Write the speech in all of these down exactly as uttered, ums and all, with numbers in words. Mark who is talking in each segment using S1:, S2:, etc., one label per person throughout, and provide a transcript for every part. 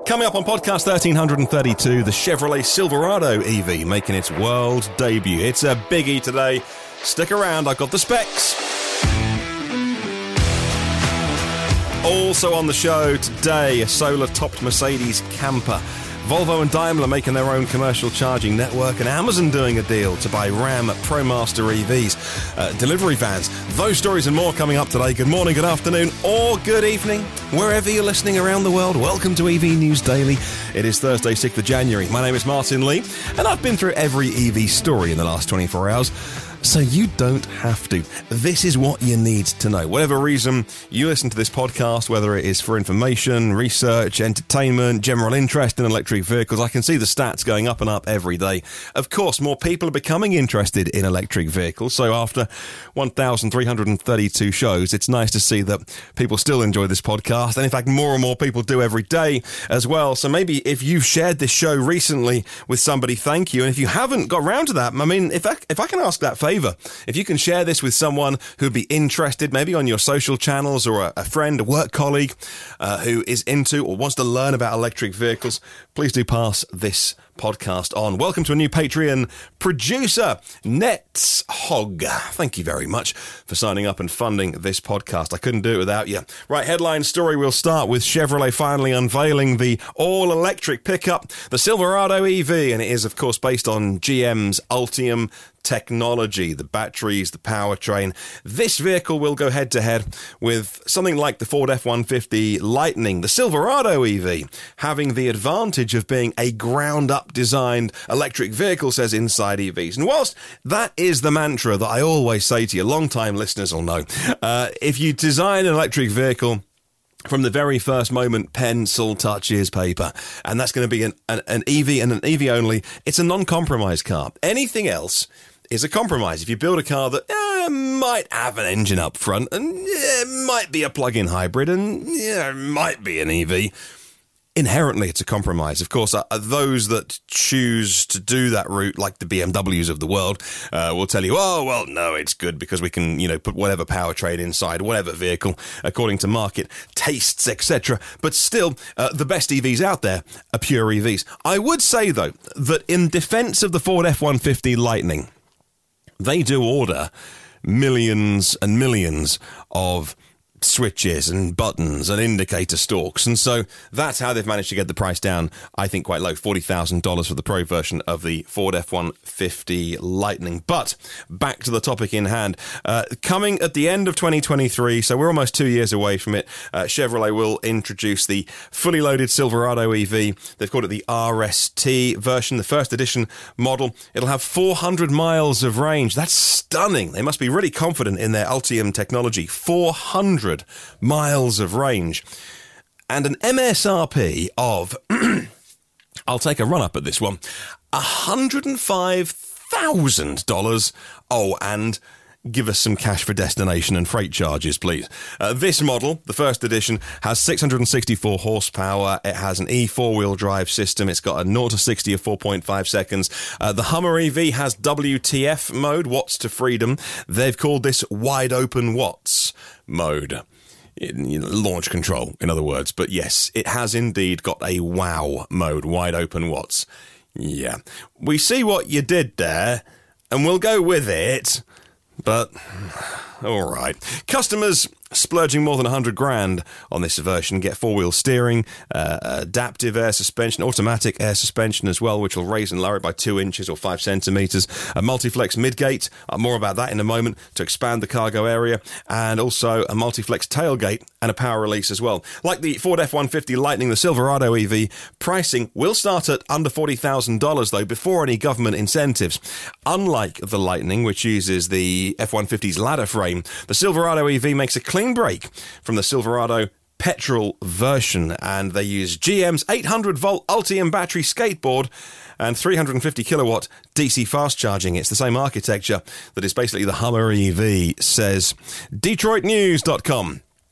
S1: Coming up on podcast thirteen thirty-two, the Chevrolet Silverado E V making its world debut. It's a biggie today. Stick around, I've got the specs. Also on the show today, a solar-topped Mercedes camper. Volvo and Daimler making their own commercial charging network, and Amazon doing a deal to buy Ram ProMaster E Vs, uh, delivery vans. Those stories and more coming up today. Good morning, good afternoon, or good evening, wherever you're listening around the world. Welcome to E V News Daily. It is Thursday, sixth of January. My name is Martin Lee, and I've been through every E V story in the last twenty-four hours. So you don't have to. This is what you need to know. Whatever reason you listen to this podcast, whether it is for information, research, entertainment, general interest in electric vehicles, I can see the stats going up and up every day. Of course, more people are becoming interested in electric vehicles. So after one thousand three hundred thirty-two shows, it's nice to see that people still enjoy this podcast. And in fact, more and more people do every day as well. So maybe if you've shared this show recently with somebody, thank you. And if you haven't got round to that, I mean, if I, if I can ask that favour, if you can share this with someone who'd be interested, maybe on your social channels, or a, a friend, a work colleague uh, who is into or wants to learn about electric vehicles, please do pass this podcast on. Welcome to a new Patreon producer, Nets Hog. Thank you very much for signing up and funding this podcast. I couldn't do it without you. Right, headline story, we'll start with Chevrolet finally unveiling the all-electric pickup, the Silverado E V, and it is, of course, based on G M's Ultium technology, the batteries, the powertrain. This vehicle will go head-to-head with something like the Ford F one fifty Lightning. The Silverado E V having the advantage of being a ground-up designed electric vehicle, says Inside E Vs. And whilst that is the mantra that I always say to you, long-time listeners will know, uh, if you design an electric vehicle from the very first moment, pencil touches paper, and that's going to be an, an, an E V and an E V only, it's a non-compromise car. Anything else is a compromise. If you build a car that uh, might have an engine up front, and uh, might be a plug-in hybrid, and yeah, might be an E V, inherently it's a compromise. Of course, uh, those that choose to do that route, like the B M Ws of the world, uh, will tell you, oh, well, no, it's good because we can, you know, put whatever powertrain inside, whatever vehicle, according to market tastes, et cetera. But still, uh, the best E Vs out there are pure E Vs. I would say, though, that in defense of the Ford F one fifty Lightning, they do order millions and millions of switches and buttons and indicator stalks, and so that's how they've managed to get the price down, I think, quite low, forty thousand dollars for the Pro version of the Ford F one fifty Lightning. But back to the topic in hand, uh, coming at the end of twenty twenty-three, so we're almost two years away from it, uh, Chevrolet will introduce the fully loaded Silverado E V. They've called it the R S T version, the first edition model. It'll have four hundred miles of range. That's stunning. They must be really confident in their Ultium technology. four hundred miles of range, and an M S R P of I'll take a run up at this one, one hundred five thousand dollars. Oh, and give us some cash for destination and freight charges, please. Uh, this model, the first edition, has six hundred sixty-four horsepower. It has an E four-wheel drive system. It's got a zero to sixty of four point five seconds. Uh, the Hummer E V has W T F mode, Watts to Freedom. They've called this Wide Open Watts mode. In launch control, in other words. But yes, it has indeed got a WOW mode, Wide Open Watts. Yeah. We see what you did there, and we'll go with it. But, all right. Customers splurging more than one hundred grand on this version get four-wheel steering, uh, adaptive air suspension, automatic air suspension as well, which will raise and lower it by two inches or five centimetres, a multi-flex midgate, uh, more about that in a moment, to expand the cargo area, and also a multi-flex tailgate and a power release as well. Like the Ford F one fifty Lightning, the Silverado E V, pricing will start at under forty thousand dollars, though, before any government incentives. Unlike the Lightning, which uses the F one fifty's ladder frame, the Silverado E V makes a clean break from the Silverado petrol version, and they use G M's eight hundred volt Ultium battery skateboard and three hundred fifty kilowatt D C fast charging. It's the same architecture that is basically the Hummer E V, says Detroit News dot com.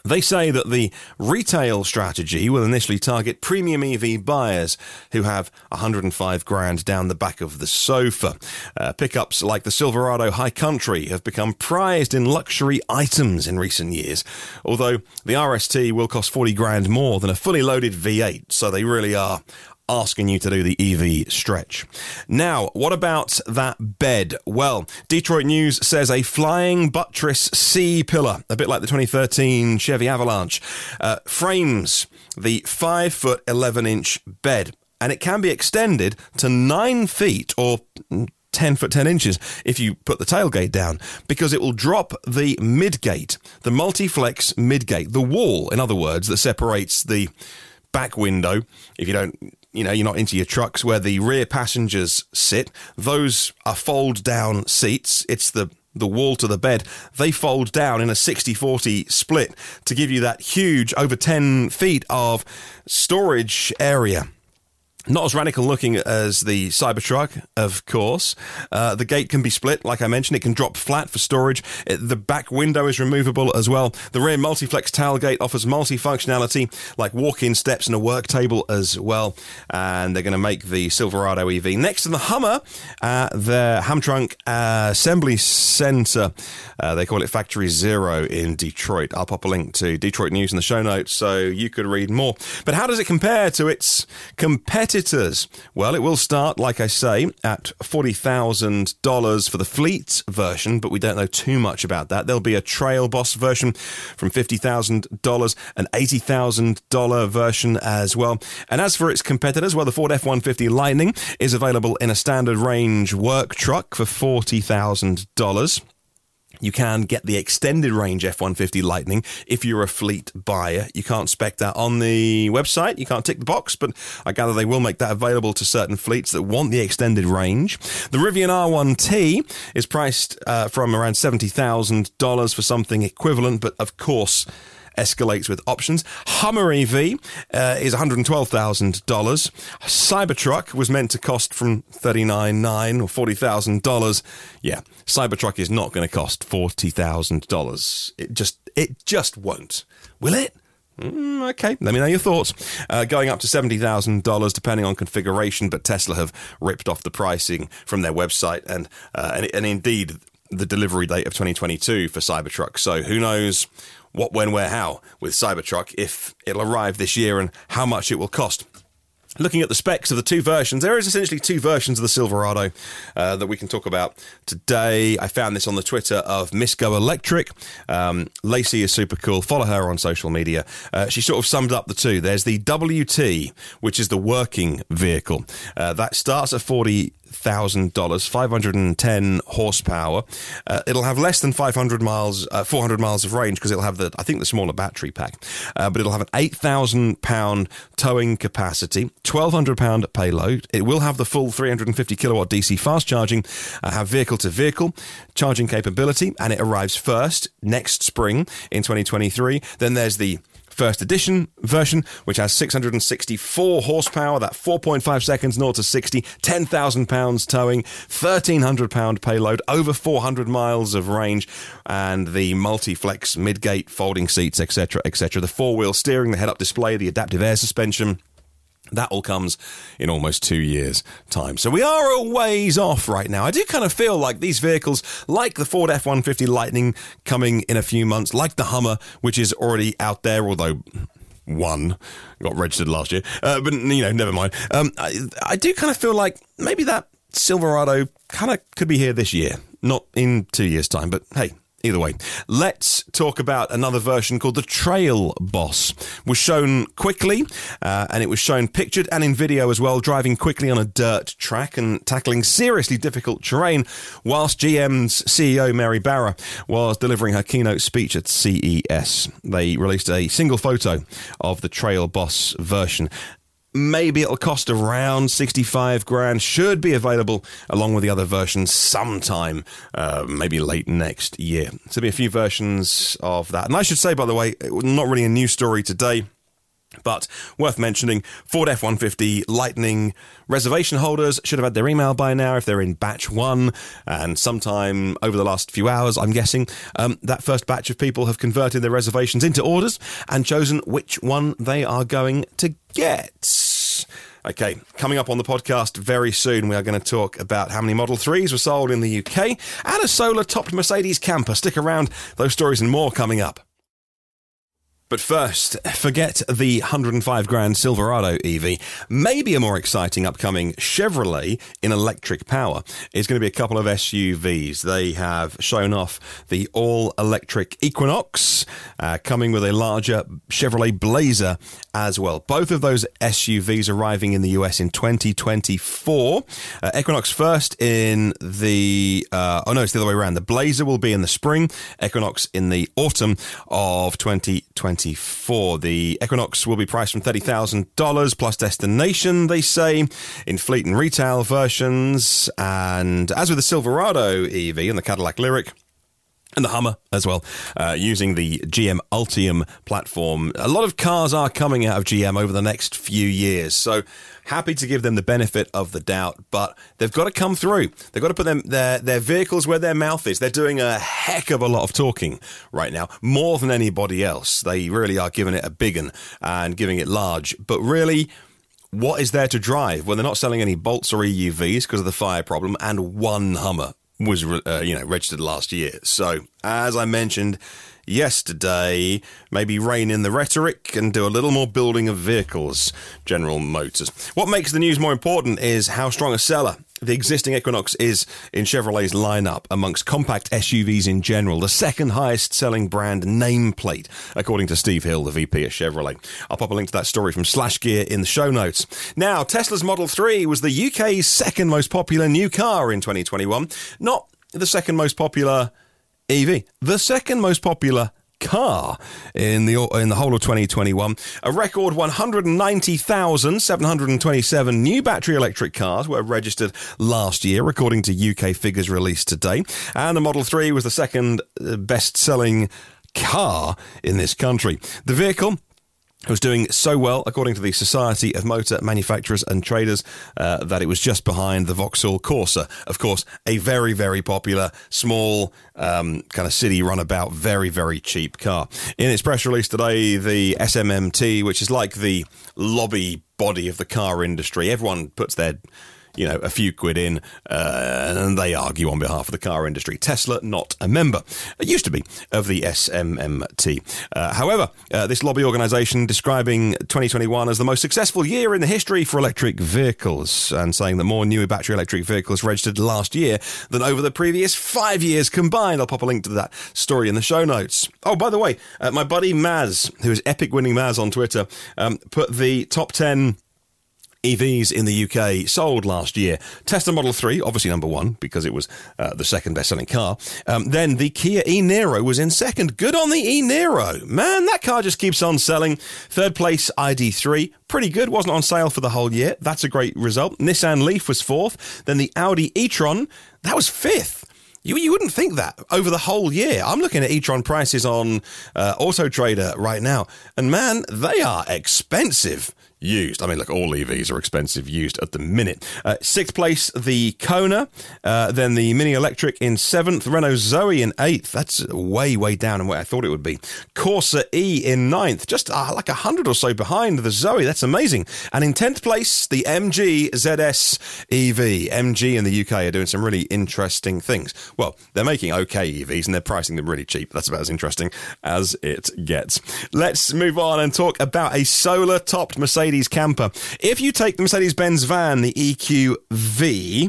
S1: They say that the retail strategy will initially target premium E V buyers who have one hundred five grand down the back of the sofa. Uh, pickups like the Silverado High Country have become prized in luxury items in recent years, although the R S T will cost forty grand more than a fully loaded V eight, so they really are asking you to do the E V stretch. Now, what about that bed? Well, Detroit News says a flying buttress C-pillar, a bit like the twenty thirteen Chevy Avalanche, uh, frames the five foot eleven inch bed, and it can be extended to nine feet or ten foot ten inches if you put the tailgate down, because it will drop the midgate, the multi-flex midgate, the wall, in other words, that separates the back window, if you don't, you know, you're not into your trucks, where the rear passengers sit. Those are fold down seats. It's the the wall to the bed. They fold down in a sixty forty split to give you that huge, over ten feet of storage area. Not as radical looking as the Cybertruck, of course. Uh, the gate can be split, like I mentioned. It can drop flat for storage. It, the back window is removable as well. The rear multi-flex tailgate offers multi-functionality, like walk-in steps and a work table as well. And they're going to make the Silverado E V next to the Hummer, uh, the Hamtrunk uh, Assembly Center. Uh, they call it Factory Zero in Detroit. I'll pop a link to Detroit News in the show notes so you could read more. But how does it compare to its competitors? Well, it will start, like I say, at forty thousand dollars for the fleet version, but we don't know too much about that. There'll be a Trail Boss version from fifty thousand dollars, an eighty thousand dollars version as well. And as for its competitors, well, the Ford F one fifty Lightning is available in a standard range work truck for forty thousand dollars. You can get the extended range F one fifty Lightning if you're a fleet buyer. You can't spec that on the website. You can't tick the box, but I gather they will make that available to certain fleets that want the extended range. The Rivian R one T is priced uh, from around seventy thousand dollars for something equivalent, but of course escalates with options. Hummer E V uh, is one hundred twelve thousand dollars. Cybertruck was meant to cost from thirty-nine thousand nine hundred dollars or forty thousand dollars. Yeah, Cybertruck is not going to cost forty thousand dollars. It just, it just won't. Will it? Mm, okay, let me know your thoughts. Uh, going up to seventy thousand dollars depending on configuration, but Tesla have ripped off the pricing from their website, and uh, and, and indeed the delivery date of twenty twenty-two for Cybertruck. So who knows what, when, where, how with Cybertruck, if it'll arrive this year and how much it will cost. Looking at the specs of the two versions, there is essentially two versions of the Silverado uh, that we can talk about today. I found this on the Twitter of Misco Electric. Um, Lacey is super cool. Follow her on social media. Uh, she sort of summed up the two. There's the W T, which is the working vehicle. Uh, that starts at forty thousand dollars, five hundred ten horsepower. Uh, it'll have less than five hundred miles, uh, four hundred miles of range, because it'll have the, I think, the smaller battery pack. Uh, but it'll have an eight thousand pound towing capacity, twelve hundred pound payload. It will have the full three hundred fifty kilowatt D C fast charging, uh, have vehicle to vehicle charging capability, and it arrives first next spring in twenty twenty-three. Then there's the First edition version, which has six hundred sixty-four horsepower, that four point five seconds zero to sixty, ten thousand pounds towing, thirteen hundred pound payload, over four hundred miles of range, and the multi-flex mid-gate folding seats, et cetera, et cetera. The four-wheel steering, the head-up display, the adaptive air suspension. That all comes in almost two years' time. So we are a ways off right now. I do kind of feel like these vehicles, like the Ford F one fifty Lightning coming in a few months, like the Hummer, which is already out there, although one got registered last year. Uh, but, you know, never mind. Um, I, I do kind of feel like maybe that Silverado kind of could be here this year. Not in two years' time, but hey. Either way, let's talk about another version called the Trail Boss. It was shown quickly, uh, and it was shown pictured and in video as well, driving quickly on a dirt track and tackling seriously difficult terrain, whilst G M's C E O, Mary Barra, was delivering her keynote speech at C E S. They released a single photo of the Trail Boss version. Maybe it'll cost around sixty-five grand, should be available along with the other versions sometime, uh, maybe late next year. So there'll be a few versions of that. And I should say, by the way, not really a news story today. But worth mentioning, Ford F one fifty Lightning reservation holders should have had their email by now if they're in batch one. And sometime over the last few hours, I'm guessing, um, that first batch of people have converted their reservations into orders and chosen which one they are going to get. Okay, coming up on the podcast very soon, we are going to talk about how many Model threes were sold in the U K and a solar-topped Mercedes camper. Stick around, those stories and more coming up. But first, forget the one hundred five grand Silverado E V. Maybe a more exciting upcoming Chevrolet in electric power is going to be a couple of S U Vs. They have shown off the all-electric Equinox, uh, coming with a larger Chevrolet Blazer as well. Both of those S U Vs arriving in the U S in twenty twenty-four. Uh, Equinox first in the... Uh, oh, no, it's the other way around. The Blazer will be in the spring, Equinox in the autumn of twenty twenty-four. The Equinox will be priced from thirty thousand dollars plus destination, they say, in fleet and retail versions. And as with the Silverado E V and the Cadillac Lyriq, and the Hummer as well, uh, using the G M Ultium platform. A lot of cars are coming out of G M over the next few years, so happy to give them the benefit of the doubt, but they've got to come through. They've got to put them, their, their vehicles where their mouth is. They're doing a heck of a lot of talking right now, more than anybody else. They really are giving it a big one and giving it large, but really, what is there to drive when they're not selling any Bolts or E U Vs because of the fire problem, and one Hummer was uh, you know registered last year. So, as I mentioned yesterday, maybe rein in the rhetoric and do a little more building of vehicles, General Motors. What makes the news more important is how strong a seller the existing Equinox is in Chevrolet's lineup amongst compact S U Vs in general, the second highest selling brand nameplate, according to Steve Hill, the V P at Chevrolet. I'll pop a link to that story from Slash Gear in the show notes. Now, Tesla's Model three was the U K's second most popular new car in twenty twenty-one. Not the second most popular E V, the second most popular car in the in the whole of twenty twenty-one. A record one hundred ninety thousand seven hundred twenty-seven new battery electric cars were registered last year, according to U K figures released today. And the Model three was the second best-selling car in this country. The vehicle was doing so well, according to the Society of Motor Manufacturers and Traders, uh, that it was just behind the Vauxhall Corsa. Of course, a very, very popular, small, um, kind of city runabout, very, very cheap car. In its press release today, the S M M T, which is like the lobby body of the car industry, everyone puts their... you know, a few quid in, uh, and they argue on behalf of the car industry. Tesla, not a member. It used to be of the S M M T. Uh, however, uh, this lobby organisation describing twenty twenty-one as the most successful year in the history for electric vehicles, and saying that more new battery electric vehicles registered last year than over the previous five years combined. I'll pop a link to that story in the show notes. Oh, by the way, uh, my buddy Maz, who is Epic Winning Maz on Twitter, um, put the top ten E Vs in the U K sold last year. Tesla Model three, obviously number one, because it was uh, the second best-selling car. Um, then the Kia e-Niro was in second. Good on the e-Niro. Man, that car just keeps on selling. Third place, I D three. Pretty good. Wasn't on sale for the whole year. That's a great result. Nissan Leaf was fourth. Then the Audi e-tron, that was fifth. You you wouldn't think that over the whole year. I'm looking at e-tron prices on uh, Auto Trader right now, and man, they are expensive used. I mean, look, all E Vs are expensive used at the minute. Uh, sixth place, the Kona, uh, then the Mini Electric in seventh, Renault Zoe in eighth. That's way, way down on where I thought it would be. Corsa E in ninth, just uh, like a hundred or so behind the Zoe. That's amazing. And in tenth place, the M G Z S E V. M G in the U K are doing some really interesting things. Well, they're making okay E Vs and they're pricing them really cheap. That's about as interesting as it gets. Let's move on and talk about a solar-topped Mercedes camper. If you take the Mercedes-Benz van, the E Q V,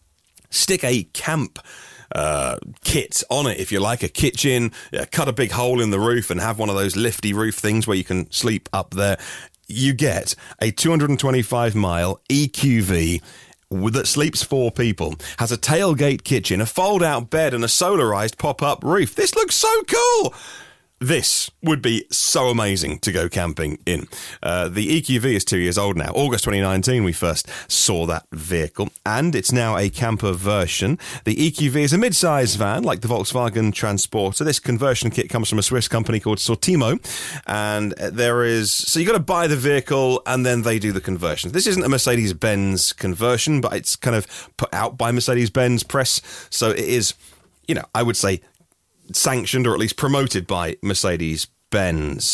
S1: stick a camp uh, kit on it, if you like, a kitchen, yeah, cut a big hole in the roof and have one of those lifty roof things where you can sleep up there, you get a two hundred twenty-five mile E Q V that sleeps four people, has a tailgate kitchen, a fold-out bed and a solarized pop-up roof. This looks so cool! This would be so amazing to go camping in. Uh, the E Q V is two years old now. August twenty nineteen, we first saw that vehicle, and it's now a camper version. The E Q V is a mid-size van, like the Volkswagen Transporter. This conversion kit comes from a Swiss company called Sortimo, and there is... So you got to buy the vehicle, and then they do the conversion. This isn't a Mercedes-Benz conversion, but it's kind of put out by Mercedes-Benz press, so it is, you know, I would say... sanctioned or at least promoted by Mercedes-Benz.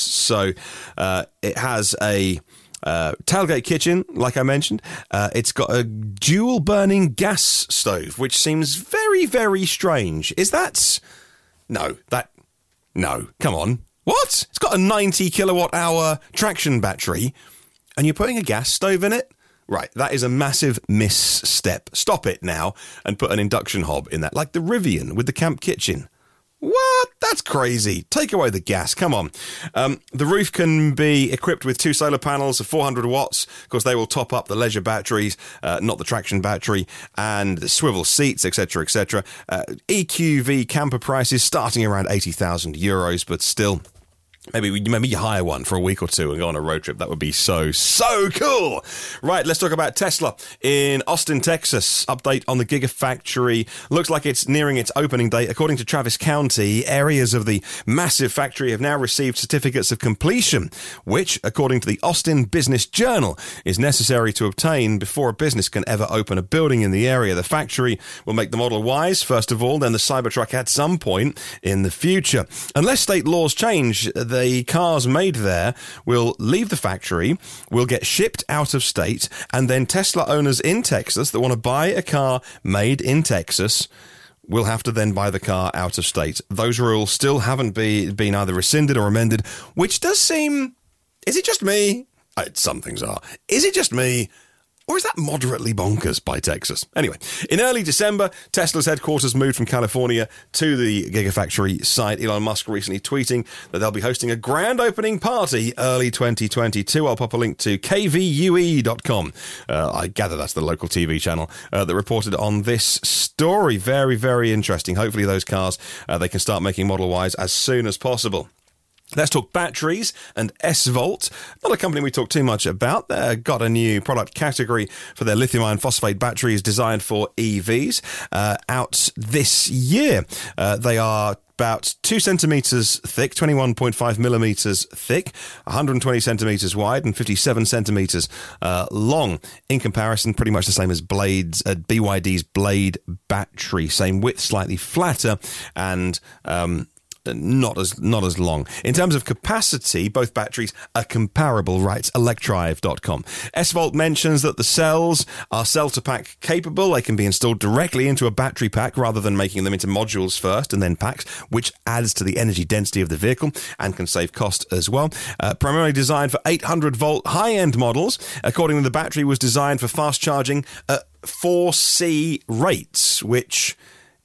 S1: So uh, it has a uh, tailgate kitchen, like I mentioned. Uh, it's got a dual burning gas stove, which seems very, very strange. Is that... No, that... No, come on. What? It's got a ninety kilowatt hour traction battery and you're putting a gas stove in it? Right, that is a massive misstep. Stop it now and put an induction hob in that, like the Rivian with the camp kitchen. What? That's crazy. Take away the gas. Come on. Um, the roof can be equipped with two solar panels of four hundred watts. Of course, they will top up the leisure batteries, uh, not the traction battery, and the swivel seats, et cetera, et cetera. Uh, E Q V camper prices starting around eighty thousand euros, but still... Maybe maybe you hire one for a week or two and go on a road trip. That would be so, so cool. Right, let's talk about Tesla in Austin, Texas. Update on the Gigafactory. Looks like it's nearing its opening date. According to Travis County, areas of the massive factory have now received certificates of completion, which, according to the Austin Business Journal, is necessary to obtain before a business can ever open a building in the area. The factory will make the Model Ys, first of all, then the Cybertruck at some point in the future. Unless state laws change, the cars made there will leave the factory, will get shipped out of state, and then Tesla owners in Texas that want to buy a car made in Texas will have to then buy the car out of state. Those rules still haven't be, been either rescinded or amended, which does seem... Is it just me? Uh, some things are. Is it just me? Or is that moderately bonkers by Texas? Anyway, in early December, Tesla's headquarters moved from California to the Gigafactory site. Elon Musk recently tweeting that they'll be hosting a grand opening party early twenty twenty-two. I'll pop a link to K V U E dot com. Uh, I gather that's the local T V channel uh, that reported on this story. Very, very interesting. Hopefully those cars, uh, they can start making Model Ys as soon as possible. Let's talk batteries and S-Volt, not a company we talk too much about. They've got a new product category for their lithium iron phosphate batteries designed for E Vs uh, out this year. Uh, they are about two centimetres thick, twenty-one point five millimetres thick, one hundred twenty centimetres wide and fifty-seven centimetres uh, long. In comparison, pretty much the same as Blade's, uh, B Y D's Blade battery. Same width, slightly flatter, and... Um, Not as not as long. In terms of capacity, both batteries are comparable, writes electrive dot com. S-Volt mentions that the cells are cell-to-pack capable. They can be installed directly into a battery pack rather than making them into modules first and then packs, which adds to the energy density of the vehicle and can save cost as well. Uh, primarily designed for eight hundred volt high-end models, according to the battery was designed for fast charging at four C rates, which...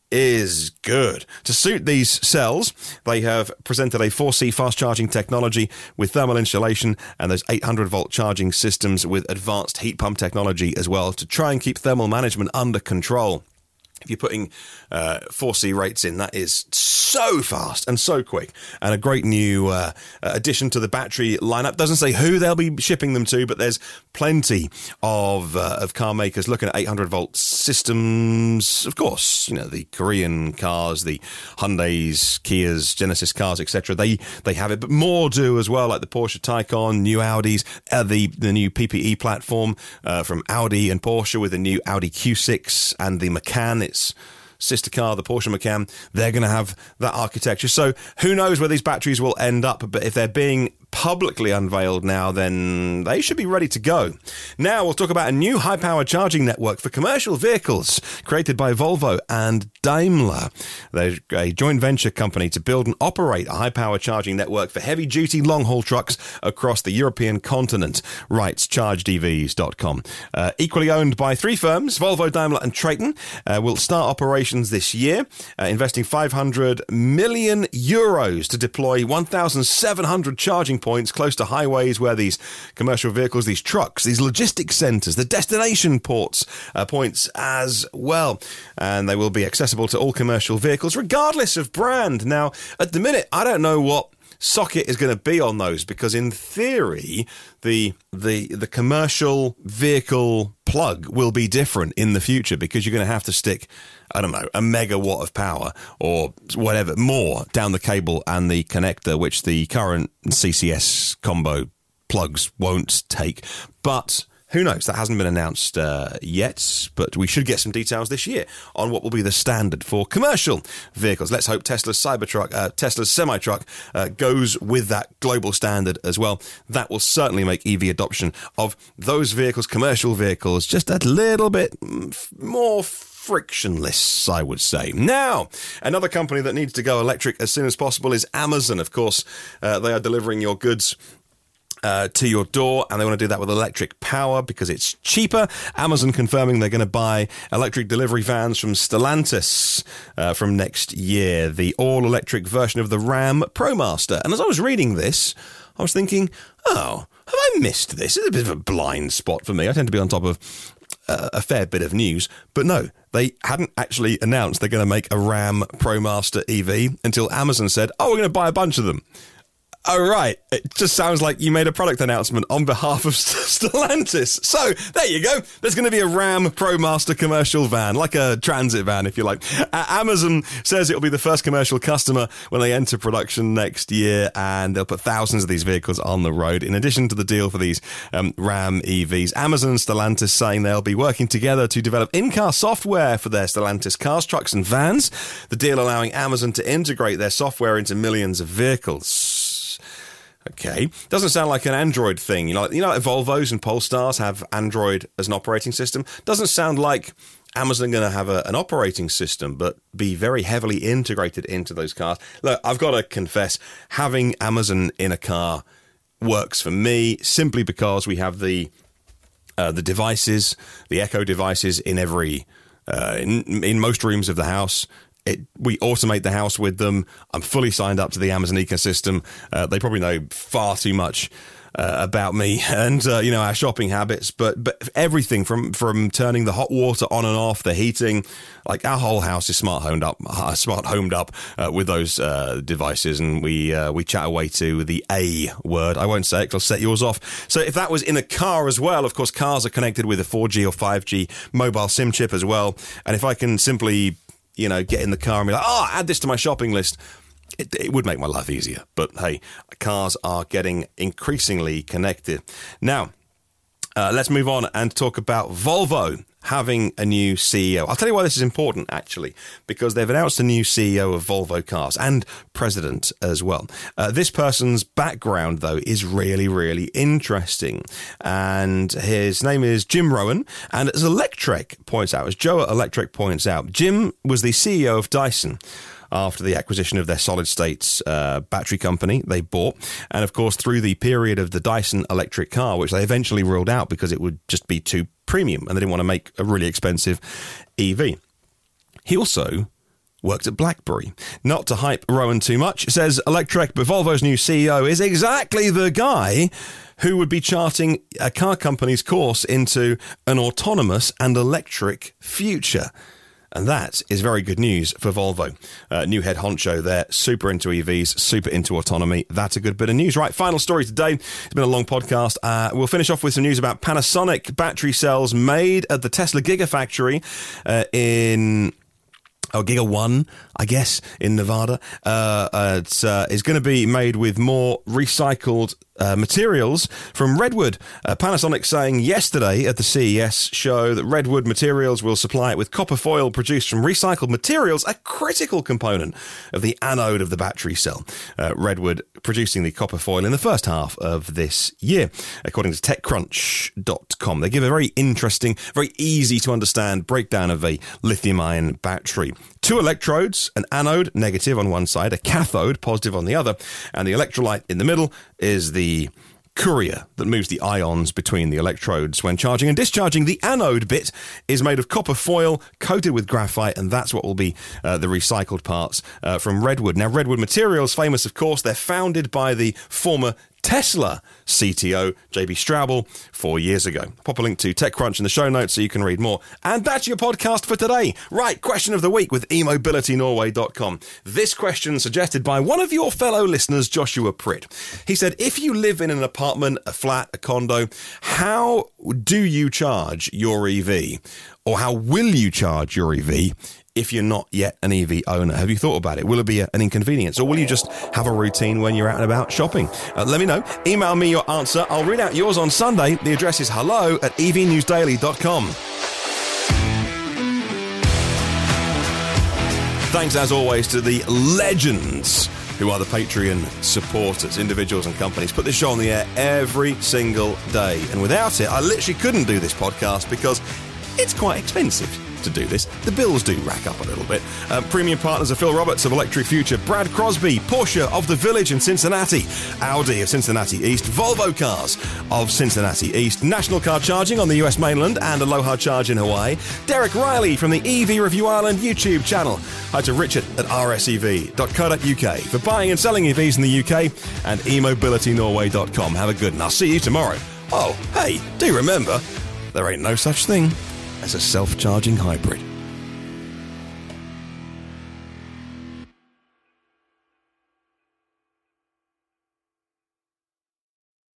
S1: is good. To suit these cells, they have presented a four C fast charging technology with thermal insulation and those eight hundred volt charging systems with advanced heat pump technology as well to try and keep thermal management under control. If you're putting uh, four C rates in, that is so fast and so quick. And a great new uh, addition to the battery lineup. Doesn't say who they'll be shipping them to, but there's plenty of uh, of car makers looking at eight hundred volt systems. Of course, you know, the Korean cars, the Hyundais, Kias, Genesis cars, et cetera. They they have it, but more do as well, like the Porsche Taycan, new Audis, uh, the, the new P P E platform uh, from Audi and Porsche with the new Audi Q six and the Macan. Its sister car, the Porsche Macan, they're going to have that architecture. So who knows where these batteries will end up, but if they're being publicly unveiled now, then they should be ready to go. Now we'll talk about a new high-power charging network for commercial vehicles created by Volvo and Daimler. They're a joint venture company to build and operate a high-power charging network for heavy-duty long-haul trucks across the European continent, writes charge D Vs dot com. Uh, equally owned by three firms, Volvo, Daimler and Traton, uh, will start operations this year, uh, investing five hundred million euros to deploy one thousand seven hundred charging points close to highways where these commercial vehicles, these trucks, these logistics centres, the destination ports uh, points as well. And they will be accessible to all commercial vehicles regardless of brand. Now, at the minute, I don't know what socket is going to be on those, because in theory the the the commercial vehicle plug will be different in the future, because you're going to have to stick, I don't know, a megawatt of power or whatever more down the cable and the connector, which the current C C S combo plugs won't take. But who knows? That hasn't been announced uh, yet, but we should get some details this year on what will be the standard for commercial vehicles. Let's hope Tesla's Cybertruck, uh, Tesla's semi-truck uh, goes with that global standard as well. That will certainly make E V adoption of those vehicles, commercial vehicles, just a little bit more frictionless, I would say. Now, another company that needs to go electric as soon as possible is Amazon. Of course, uh, they are delivering your goods Uh, to your door, and they want to do that with electric power because it's cheaper. Amazon confirming they're going to buy electric delivery vans from Stellantis uh, from next year, the all-electric version of the Ram ProMaster. And as I was reading this, I was thinking, oh, have I missed this? It's a bit of a blind spot for me. I tend to be on top of uh, a fair bit of news, but no, they hadn't actually announced they're going to make a Ram ProMaster E V until Amazon said, oh, we're going to buy a bunch of them. Oh, right. It just sounds like you made a product announcement on behalf of Stellantis. So, there you go. There's going to be a Ram ProMaster commercial van, like a transit van, if you like. Uh, Amazon says it'll be the first commercial customer when they enter production next year, and they'll put thousands of these vehicles on the road. In addition to the deal for these um, Ram E Vs, Amazon and Stellantis saying they'll be working together to develop in-car software for their Stellantis cars, trucks, and vans. The deal allowing Amazon to integrate their software into millions of vehicles. Okay, doesn't sound like an Android thing. You know, you know, like Volvos and Polestars have Android as an operating system. Doesn't sound like Amazon going to have a, an operating system, but be very heavily integrated into those cars. Look, I've got to confess, having Amazon in a car works for me simply because we have the uh, the devices, the Echo devices in every uh, in, in most rooms of the house. It, we automate the house with them. I'm fully signed up to the Amazon ecosystem. Uh, they probably know far too much uh, about me and, uh, you know, our shopping habits. But but everything from, from turning the hot water on and off, the heating, like our whole house is smart homed up, uh, smart homed up uh, with those uh, devices. And we uh, we chat away to the A word. I won't say it because I'll set yours off. So if that was in a car as well, of course, cars are connected with a four G or five G mobile SIM chip as well. And if I can simply, you know, get in the car and be like, oh, add this to my shopping list, it, it would make my life easier. But hey, cars are getting increasingly connected. Now, uh, let's move on and talk about Volvo having a new C E O. I'll tell you why this is important, actually, because they've announced a new C E O of Volvo Cars and president as well. Uh, this person's background, though, is really, really interesting. And his name is Jim Rowan. And as Electrek points out, as Joe at Electrek points out, Jim was the C E O of Dyson after the acquisition of their solid-state uh, battery company they bought. And, of course, through the period of the Dyson electric car, which they eventually ruled out because it would just be too premium and they didn't want to make a really expensive E V. He also worked at BlackBerry. Not to hype Rowan too much, says Electrek, but Volvo's new C E O is exactly the guy who would be charting a car company's course into an autonomous and electric future. And that is very good news for Volvo. Uh, new head honcho there, super into E Vs, super into autonomy. That's a good bit of news. Right, final story today. It's been a long podcast. Uh, we'll finish off with some news about Panasonic battery cells made at the Tesla Gigafactory uh, in... Oh, Giga One, I guess, in Nevada. Uh, uh, it's uh, is going to be made with more recycled uh, materials from Redwood. Uh, Panasonic saying yesterday at the C E S show that Redwood Materials will supply it with copper foil produced from recycled materials, a critical component of the anode of the battery cell. Uh, Redwood producing the copper foil in the first half of this year, according to TechCrunch dot com. They give a very interesting, very easy to understand breakdown of a lithium-ion battery. Two electrodes, an anode, negative on one side, a cathode, positive on the other, and the electrolyte in the middle is the courier that moves the ions between the electrodes when charging and discharging. The anode bit is made of copper foil coated with graphite, and that's what will be uh, the recycled parts uh, from Redwood. Now, Redwood Materials, famous, of course, they're founded by the former Tesla C T O J B Straubel four years ago. Pop a link to TechCrunch in the show notes so you can read more. And that's your podcast for today. Right, question of the week with e mobility norway dot com. This question suggested by one of your fellow listeners, Joshua Pritt. He said, if you live in an apartment, a flat, a condo, how do you charge your E V? Or how will you charge your E V if you're not yet an E V owner? Have you thought about it? Will it be a, an inconvenience? Or will you just have a routine when you're out and about shopping? Uh, let me know. Email me your answer. I'll read out yours on Sunday. The address is hello at e v news daily dot com. Thanks, as always, to the legends who are the Patreon supporters, individuals and companies. Put this show on the air every single day. And without it, I literally couldn't do this podcast because it's quite expensive to do this. The bills do rack up a little bit. Uh, premium partners are Phil Roberts of Electric Future, Brad Crosby, Porsche of The Village in Cincinnati, Audi of Cincinnati East, Volvo Cars of Cincinnati East, National Car Charging on the U S mainland and Aloha Charge in Hawaii, Derek Riley from the E V Review Ireland YouTube channel. Hi to Richard at r s e v dot co dot u k for buying and selling E Vs in the U K, and e mobility norway dot com. Have a good one. I'll see you tomorrow. Oh, hey, do remember, there ain't no such thing as a self-charging hybrid.